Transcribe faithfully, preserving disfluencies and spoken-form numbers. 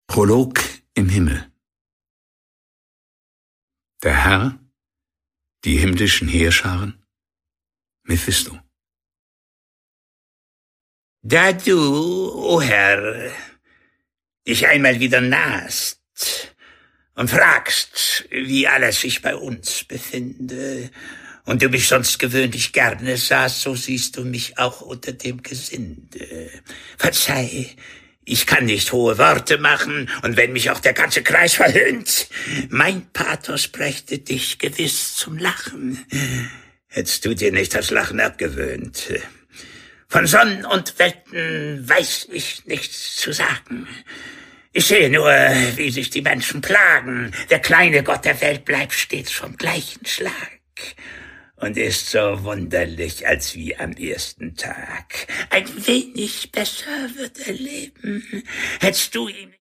Prolog im Himmel. Der Herr, die himmlischen Heerscharen, Mephisto. Da du, o Herr, dich einmal wieder nahst und fragst, wie alles sich bei uns befinde, und du mich sonst gewöhnlich gerne sahst, so siehst du mich auch unter dem Gesinde. Verzeih, ich kann nicht hohe Worte machen, und wenn mich auch der ganze Kreis verhöhnt, mein Pathos brächte dich gewiss zum Lachen. Hättest du dir nicht das Lachen abgewöhnt. Von Sonnen und Welten weiß ich nichts zu sagen. Ich sehe nur, wie sich die Menschen plagen. Der kleine Gott der Welt bleibt stets vom gleichen Schlag und ist so wunderlich als wie am ersten Tag. Ein wenig besser wird er leben, hättest du ihm